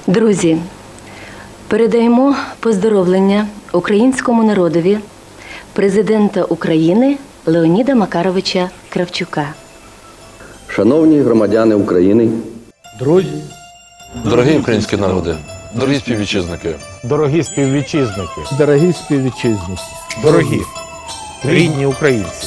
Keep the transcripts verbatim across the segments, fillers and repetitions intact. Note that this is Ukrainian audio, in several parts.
Друзі, передаємо поздоровлення українському народові президента України Леоніда Макаровича Кравчука. Шановні громадяни України, друзі, дорогі українські народи, дорогі співвітчизники, дорогі співвітчизники, Дорогі співвітчизники, дорогі рідні українці.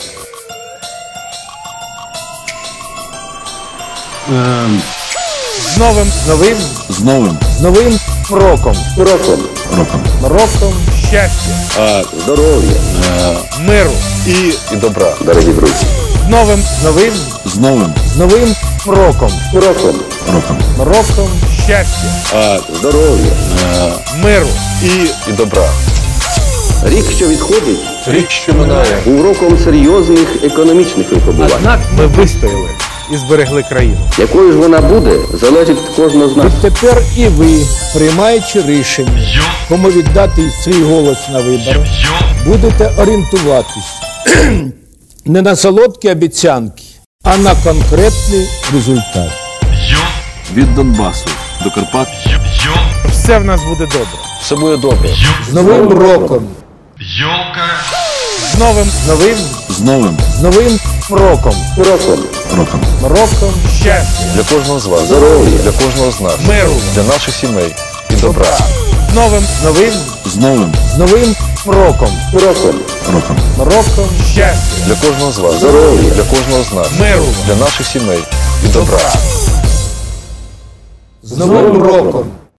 З новим, з новим, з новим з новим роком, роком, роком роком щастя, здоров'я, миру і, і добра. дорогі друзі, з новим, з новим, З новим з новим роком, роком, роком роком щастя, здоров'я, миру і, і добра. рік, що відходить, Рік, що минає, був роком серйозних економічних випробувань. однак ми вистояли і зберегли країну. Якою ж вона буде, залежить від кожного з нас. Відтепер і ви, приймаючи рішення, кому віддати свій голос на виборах, будете орієнтуватись не на солодкі обіцянки, а на конкретний результат. від Донбасу до Карпат. Все в нас буде добре. Все буде добре. З новим роком, З новим, з новим, З новим з новим роком, Роком, роком. роком щастя, Для кожного з вас, Здоров'я. для кожного з нас, миру, для наших сімей і добра. з новим, з новим, З новим з новим роком, роком, роком. роком щастя, Для кожного з вас, Здоров'я. для кожного з нас, миру, для наших сімей і добра. з новим роком.